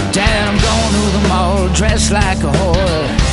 Dad, I'm going to the mall dressed like a whore.